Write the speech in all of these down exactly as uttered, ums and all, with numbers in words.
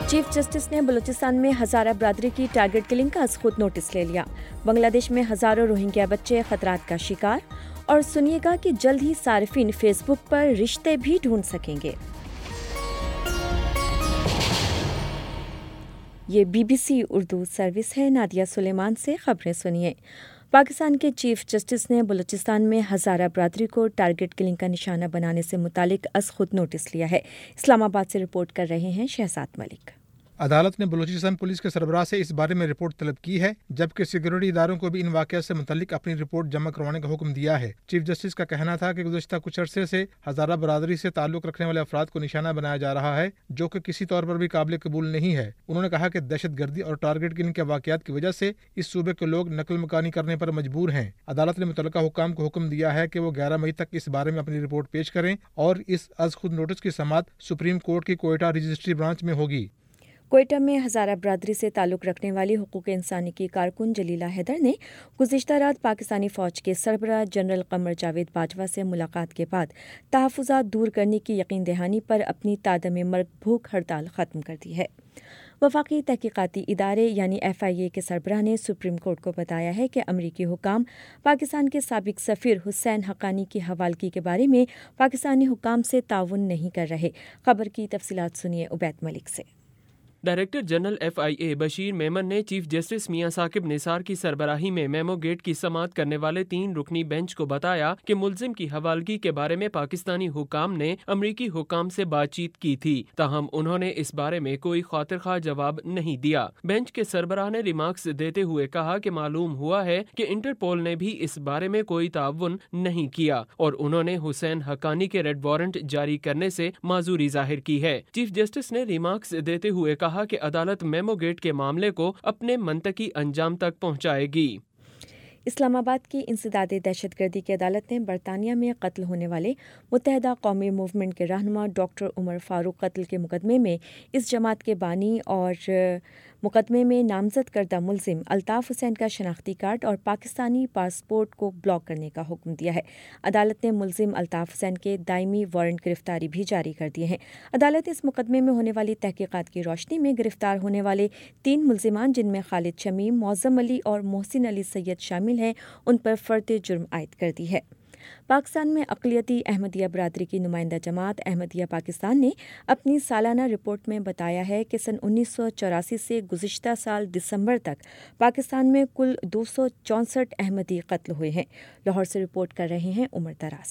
Chief justice نے بلوچستان میں ہزارہ برادری کی ٹارگٹ کلنگ کا از خود نوٹس لے لیا۔ بنگلہ دیش میں ہزاروں روہنگیا بچے خطرات کا شکار، اور سنیے گا کہ جلد ہی صارفین فیس بک پر رشتے بھی ڈھونڈ سکیں گے۔ یہ B B C Urdu service ہے۔ نادیہ سلیمان سے خبریں سنیے۔ پاکستان کے چیف جسٹس نے بلوچستان میں ہزارہ برادری کو ٹارگٹ کلنگ کا نشانہ بنانے سے متعلق از خود نوٹس لیا ہے۔ اسلام آباد سے رپورٹ کر رہے ہیں شہزاد ملک۔ عدالت نے بلوچستان پولیس کے سربراہ سے اس بارے میں رپورٹ طلب کی ہے، جبکہ سیکورٹی اداروں کو بھی ان واقعات سے متعلق اپنی رپورٹ جمع کروانے کا حکم دیا ہے۔ چیف جسٹس کا کہنا تھا کہ گزشتہ کچھ عرصے سے ہزارہ برادری سے تعلق رکھنے والے افراد کو نشانہ بنایا جا رہا ہے، جو کہ کسی طور پر بھی قابل قبول نہیں ہے۔ انہوں نے کہا کہ دہشت گردی اور ٹارگٹ کلنگ کے واقعات کی وجہ سے اس صوبے کے لوگ نقل مکانی کرنے پر مجبور ہیں۔ عدالت نے متعلقہ حکام کو حکم دیا ہے کہ وہ گیارہ مئی تک اس بارے میں اپنی رپورٹ پیش کریں، اور اس از خود نوٹس کی سماعت سپریم کورٹ کی کوئٹہ رجسٹری برانچ میں ہوگی۔ کوئٹہ میں ہزارہ برادری سے تعلق رکھنے والی حقوق انسانی کی کارکن جلیلہ حیدر نے گزشتہ رات پاکستانی فوج کے سربراہ جنرل قمر جاوید باجوہ سے ملاقات کے بعد تحفظات دور کرنے کی یقین دہانی پر اپنی تادم مرگ بھوک ہڑتال ختم کر دی ہے۔ وفاقی تحقیقاتی ادارے یعنی ایف آئی اے کے سربراہ نے سپریم کورٹ کو بتایا ہے کہ امریکی حکام پاکستان کے سابق سفیر حسین حقانی کی حوالگی کے بارے میں پاکستانی حکام سے تعاون نہیں کر رہے۔ خبر کی تفصیلات سنیے عبید ملک سے۔ Director general F I A Bashir Memon نے چیف جسٹس میاں ثاقب نثار کی سربراہی میں میمو گیٹ کی سماعت کرنے والے تین رکنی بینچ کو بتایا کہ ملزم کی حوالگی کے بارے میں پاکستانی حکام نے امریکی حکام سے بات چیت کی تھی، تاہم انہوں نے اس بارے میں کوئی خاطر خواہ جواب نہیں دیا۔ بینچ کے سربراہ نے ریمارکس دیتے ہوئے کہا کہ معلوم ہوا ہے کہ انٹرپول نے بھی اس بارے میں کوئی تعاون نہیں کیا، اور انہوں نے حسین حقانی کے ریڈ وارنٹ جاری کرنے سے معذوری ظاہر کی ہے۔ چیف جسٹس نے ریمارکس دیتے ہوئے کہا کہ عدالت میمو گیٹ کے معاملے کو اپنے منطقی انجام تک پہنچائے گی۔ اسلام آباد کی انسداد دہشت گردی کی عدالت نے برطانیہ میں قتل ہونے والے متحدہ قومی موومنٹ کے رہنما ڈاکٹر عمر فاروق قتل کے مقدمے میں اس جماعت کے بانی اور مقدمے میں نامزد کردہ ملزم الطاف حسین کا شناختی کارڈ اور پاکستانی پاسپورٹ کو بلاک کرنے کا حکم دیا ہے۔ عدالت نے ملزم الطاف حسین کے دائمی وارنٹ گرفتاری بھی جاری کر دیے ہیں۔ عدالت اس مقدمے میں ہونے والی تحقیقات کی روشنی میں گرفتار ہونے والے تین ملزمان، جن میں خالد شمیم، معظم علی اور محسن علی سید شامل ہیں، ان پر فرد جرم عائد کر دی ہے۔ پاکستان میں اقلیتی احمدیہ برادری کی نمائندہ جماعت احمدیہ پاکستان نے اپنی سالانہ رپورٹ میں بتایا ہے کہ سن انیس سو چوراسی سے گزشتہ سال دسمبر تک پاکستان میں کل دو سو چونسٹھ احمدی قتل ہوئے ہیں۔ لاہور سے رپورٹ کر رہے ہیں عمر دراز۔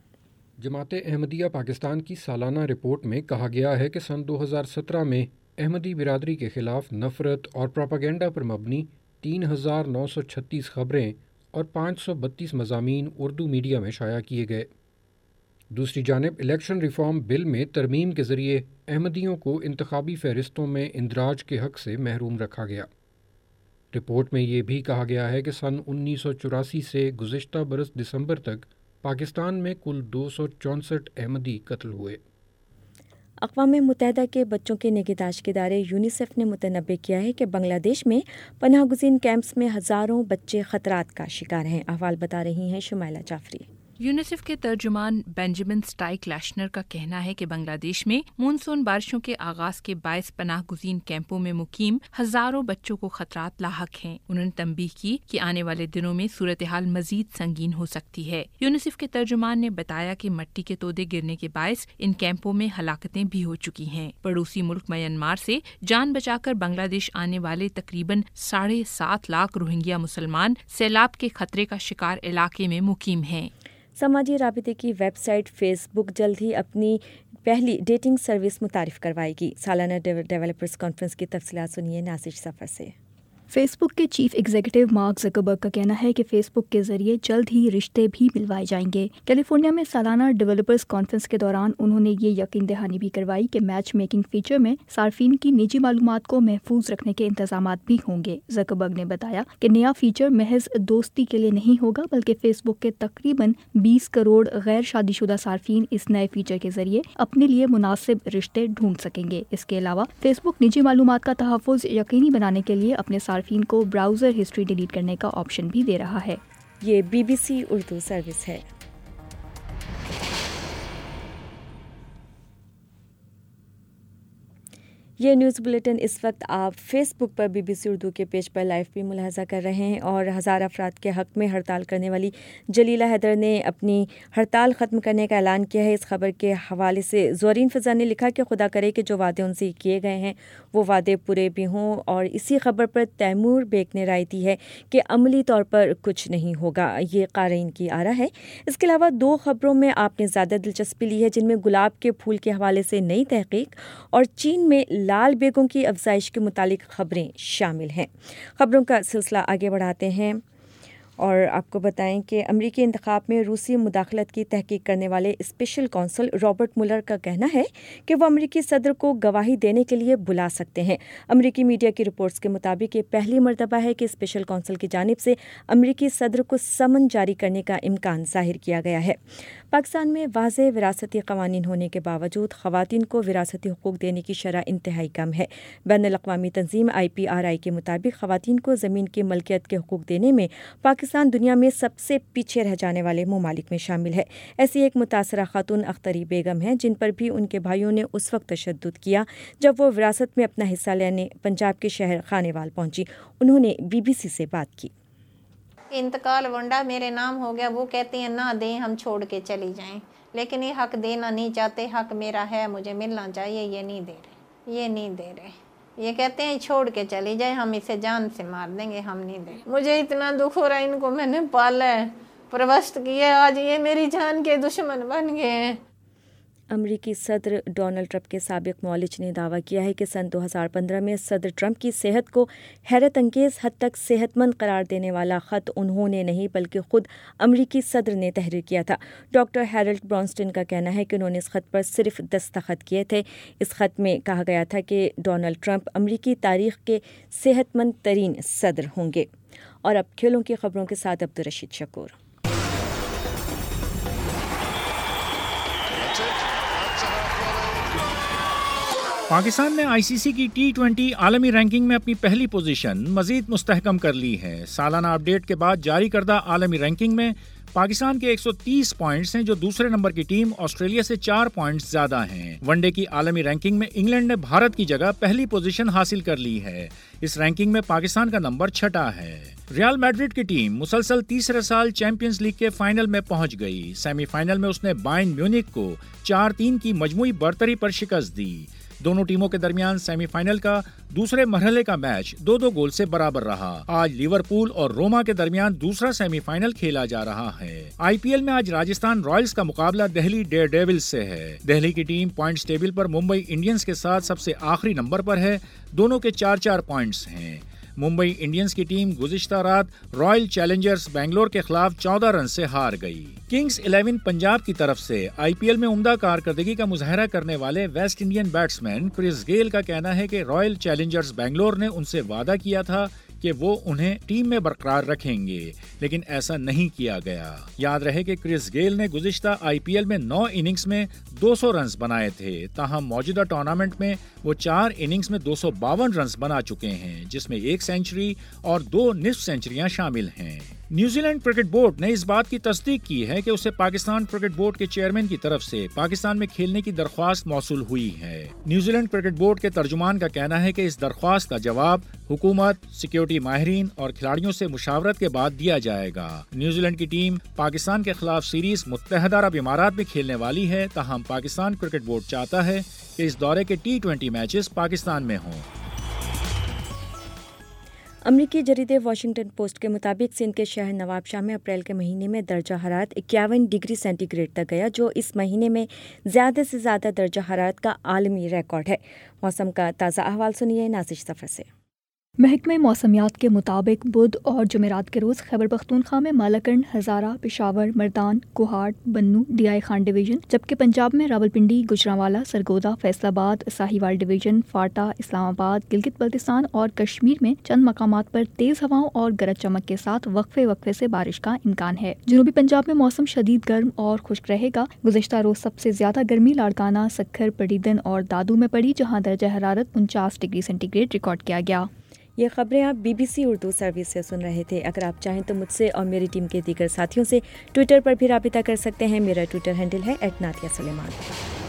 جماعت احمدیہ پاکستان کی سالانہ رپورٹ میں کہا گیا ہے کہ سن دو ہزار سترہ میں احمدی برادری کے خلاف نفرت اور پروپیگنڈا پر مبنی تین ہزار نو سو چھتیس خبریں اور پانچ سو بتیس مضامین اردو میڈیا میں شائع کیے گئے۔ دوسری جانب الیکشن ریفارم بل میں ترمیم کے ذریعے احمدیوں کو انتخابی فہرستوں میں اندراج کے حق سے محروم رکھا گیا۔ رپورٹ میں یہ بھی کہا گیا ہے کہ سن انیس سو چوراسی سے گزشتہ برس دسمبر تک پاکستان میں کل دو سو چونسٹھ احمدی قتل ہوئے۔ اقوام متحدہ کے بچوں کے نگہداشت کے ادارے یونیسیف نے متنبع کیا ہے کہ بنگلہ دیش میں پناہ گزین کیمپس میں ہزاروں بچے خطرات کا شکار ہیں۔ احوال بتا رہی ہیں شمائلہ جعفری۔ یونیسیف کے ترجمان بینجامن سٹائک لیشنر کا کہنا ہے کہ بنگلہ دیش میں مونسون بارشوں کے آغاز کے باعث پناہ گزین کیمپوں میں مقیم ہزاروں بچوں کو خطرات لاحق ہیں۔ انہوں نے تنبیہ کی کہ آنے والے دنوں میں صورتحال مزید سنگین ہو سکتی ہے۔ یونیسیف کے ترجمان نے بتایا کہ مٹی کے تودے گرنے کے باعث ان کیمپوں میں ہلاکتیں بھی ہو چکی ہیں۔ پڑوسی ملک میانمار سے جان بچا کر بنگلہ دیش آنے والے تقریباً ساڑھے سات لاکھ روہنگیا مسلمان سیلاب کے خطرے کا شکار علاقے میں مقیم ہیں۔ سماجی رابطے کی ویب سائٹ فیس بک جلد ہی اپنی پہلی ڈیٹنگ سروس متعارف کروائے گی۔ سالانہ ڈیولپرز کانفرنس کی تفصیلات سنیے ناصر سفر سے۔ فیس بک کے چیف ایگزیکٹو مارک زکربرگ کا کہنا ہے کہ فیس بک کے ذریعے جلد ہی رشتے بھی ملوائے جائیں گے۔ کیلیفورنیا میں سالانہ ڈیولپرز کانفرنس کے دوران انہوں نے یہ یقین دہانی بھی کروائی کہ میچ میکنگ فیچر میں صارفین کی نجی معلومات کو محفوظ رکھنے کے انتظامات بھی ہوں گے۔ زکربرگ نے بتایا کہ نیا فیچر محض دوستی کے لیے نہیں ہوگا، بلکہ فیس بک کے تقریباً بیس کروڑ غیر شادی شدہ صارفین اس نئے فیچر کے ذریعے اپنے لیے مناسب رشتے ڈھونڈ سکیں گے۔ اس کے علاوہ فیس بک نجی معلومات کا تحفظ یقینی بنانے کے لیے اپنے صارفین کو براؤزر ہسٹری ڈیلیٹ کرنے کا آپشن بھی دے رہا ہے۔ یہ B B C Urdu service ہے۔ یہ نیوز بلیٹن اس وقت آپ فیس بک پر بی بی سی اردو کے پیج پر لائیو بھی ملاحظہ کر رہے ہیں، اور ہزار افراد کے حق میں ہڑتال کرنے والی جلیلہ حیدر نے اپنی ہڑتال ختم کرنے کا اعلان کیا ہے۔ اس خبر کے حوالے سے زورین فضا نے لکھا کہ خدا کرے کہ جو وعدے ان سے کیے گئے ہیں وہ وعدے پورے بھی ہوں، اور اسی خبر پر تیمور بیگ نے رائے دی ہے کہ عملی طور پر کچھ نہیں ہوگا۔ یہ قارئین کی آرا ہے۔ اس کے علاوہ دو خبروں میں آپ نے زیادہ دلچسپی لی ہے، جن میں گلاب کے پھول کے حوالے سے نئی تحقیق اور چین میں لال بیگوں کی افزائش کے متعلق خبریں شامل ہیں۔ خبروں کا سلسلہ آگے بڑھاتے ہیں اور آپ کو بتائیں کہ امریکی انتخاب میں روسی مداخلت کی تحقیق کرنے والے اسپیشل کونسل رابرٹ مولر کا کہنا ہے کہ وہ امریکی صدر کو گواہی دینے کے لیے بلا سکتے ہیں۔ امریکی میڈیا کی رپورٹس کے مطابق یہ پہلی مرتبہ ہے کہ اسپیشل کونسل کی جانب سے امریکی صدر کو سمن جاری کرنے کا امکان ظاہر کیا گیا ہے۔ پاکستان میں واضح وراثتی قوانین ہونے کے باوجود خواتین کو وراثتی حقوق دینے کی شرح انتہائی کم ہے۔ بین الاقوامی تنظیم آئی پی آر آئی کے مطابق خواتین کو زمین کی ملکیت کے حقوق دینے میں پاکستان دنیا میں سب سے پیچھے رہ جانے والے ممالک میں شامل ہے۔ ایسی ایک متاثرہ خاتون اختری بیگم ہیں، جن پر بھی ان کے بھائیوں نے اس وقت تشدد کیا جب وہ وراثت میں اپنا حصہ لینے پنجاب کے شہر خانیوال پہنچی۔ انہوں نے بی بی سی سے بات کی۔ انتقال ونڈا میرے نام ہو گیا، وہ کہتے ہیں نہ دیں، ہم چھوڑ کے چلی جائیں، لیکن یہ حق دینا نہیں چاہتے۔ حق میرا ہے، مجھے ملنا چاہیے، یہ نہیں دے رہے، یہ نہیں دے رہے۔ یہ کہتے ہیں چھوڑ کے چلی جائیں، ہم اسے جان سے مار دیں گے، ہم نہیں دیں۔ مجھے اتنا دکھ ہو رہا ہے، ان کو میں نے پالا ہے، پرورش کیا، آج یہ میری جان کے دشمن بن گئے ہیں۔ امریکی صدر ڈونلڈ ٹرمپ کے سابق معالج نے دعویٰ کیا ہے کہ سن دو ہزار پندرہ میں صدر ٹرمپ کی صحت کو حیرت انگیز حد تک صحت مند قرار دینے والا خط انہوں نے نہیں بلکہ خود امریکی صدر نے تحریر کیا تھا۔ ڈاکٹر ہیرلڈ برانسٹن کا کہنا ہے کہ انہوں نے اس خط پر صرف دستخط کیے تھے۔ اس خط میں کہا گیا تھا کہ ڈونلڈ ٹرمپ امریکی تاریخ کے صحت مند ترین صدر ہوں گے۔ اور اب کھیلوں کی خبروں کے ساتھ عبدالرشید شکور۔ پاکستان نے آئی سی سی کی ٹی ٹوینٹی عالمی رینکنگ میں اپنی پہلی پوزیشن مزید مستحکم کر لی ہے۔ سالانہ اپ ڈیٹ کے بعد جاری کردہ عالمی رینکنگ میں پاکستان کے ایک سو تیس پوائنٹس ہیں، جو دوسرے نمبر کی ٹیم آسٹریلیا سے چار پوائنٹس زیادہ ہیں۔ ون ڈے کی عالمی رینکنگ میں انگلینڈ نے بھارت کی جگہ پہلی پوزیشن حاصل کر لی ہے۔ اس رینکنگ میں پاکستان کا نمبر چھٹا ہے۔ ریال میڈرڈ کی ٹیم مسلسل تیسرے سال چیمپئنز لیگ کے فائنل میں پہنچ گئی۔ سیمی فائنل میں اس نے بائرن میونخ کو چار تین کی مجموعی برتری پر شکست دی۔ دونوں ٹیموں کے درمیان سیمی فائنل کا دوسرے مرحلے کا میچ دو دو گول سے برابر رہا۔ آج لیورپول اور روما کے درمیان دوسرا سیمی فائنل کھیلا جا رہا ہے۔ آئی پی ایل میں آج راجستھان رائلز کا مقابلہ دہلی ڈیئر ڈیولز سے ہے۔ دہلی کی ٹیم پوائنٹس ٹیبل پر ممبئی انڈینز کے ساتھ سب سے آخری نمبر پر ہے، دونوں کے چار چار پوائنٹس ہیں۔ ممبئی انڈینز کی ٹیم گزشتہ رات رائل چیلنجرز بنگلور کے خلاف چودہ رن سے ہار گئی۔ کنگز الیون پنجاب کی طرف سے آئی پی ایل میں عمدہ کارکردگی کا مظاہرہ کرنے والے West Indian batsman Chris Gayle کا کہنا ہے کہ رائل چیلنجرز بنگلور نے ان سے وعدہ کیا تھا کہ وہ انہیں ٹیم میں برقرار رکھیں گے، لیکن ایسا نہیں کیا گیا۔ یاد رہے کہ کرس گیل نے گزشتہ آئی پی ایل میں نو اننگز میں دو سو رنز بنائے تھے، تاہم موجودہ ٹورنامنٹ میں وہ چار اننگز میں دو سو باون رنز بنا چکے ہیں، جس میں ایک سینچری اور دو نصف سینچریاں شامل ہیں۔ نیوزی لینڈ کرکٹ بورڈ نے اس بات کی تصدیق کی ہے کہ اسے پاکستان کرکٹ بورڈ کے چیئرمین کی طرف سے پاکستان میں کھیلنے کی درخواست موصول ہوئی ہے۔ نیوزی لینڈ کرکٹ بورڈ کے ترجمان کا کہنا ہے کہ اس درخواست کا جواب حکومت، سیکیورٹی ماہرین اور کھلاڑیوں سے مشاورت کے بعد دیا جائے گا۔ نیوزی لینڈ کی ٹیم پاکستان کے خلاف سیریز متحدہ عرب امارات میں کھیلنے والی ہے، تاہم پاکستان کرکٹ بورڈ چاہتا ہے کہ اس دورے کے ٹی ٹوینٹی میچز پاکستان میں ہوں۔ امریکی جریدے واشنگٹن پوسٹ کے مطابق سندھ کے شہر نواب شاہ میں اپریل کے مہینے میں درجہ حرارت اکیاون ڈگری سینٹی گریڈ تک گیا، جو اس مہینے میں زیادہ سے زیادہ درجہ حرارت کا عالمی ریکارڈ ہے۔ موسم کا تازہ احوال سنیے نازش سفر سے۔ محکمہ موسمیات کے مطابق بدھ اور جمعرات کے روز خیبر پختونخوا میں مالاکنڈ، ہزارہ، پشاور، مردان، کوہاٹ، بنوں، ڈی آئی خان ڈویژن، جبکہ پنجاب میں راولپنڈی، گجرانوالا، سرگودا، فیصل آباد، ساہیوال ڈویژن، فاٹا، اسلام آباد، گلگت بلتستان اور کشمیر میں چند مقامات پر تیز ہواؤں اور گرج چمک کے ساتھ وقفے وقفے سے بارش کا امکان ہے۔ جنوبی پنجاب میں موسم شدید گرم اور خشک رہے گا۔ گزشتہ روز سب سے زیادہ گرمی لاڑکانہ، سکھر، پڑیدن اور دادو میں پڑی، جہاں درجہ حرارت انچاس ڈگری سینٹی گریڈ ریکارڈ کیا گیا۔ یہ خبریں آپ B B C Urdu service سے سن رہے تھے۔ اگر آپ چاہیں تو مجھ سے اور میری ٹیم کے دیگر ساتھیوں سے ٹویٹر پر بھی رابطہ کر سکتے ہیں۔ میرا ٹویٹر ہینڈل ہے ایٹ ناتیہ سلیمان۔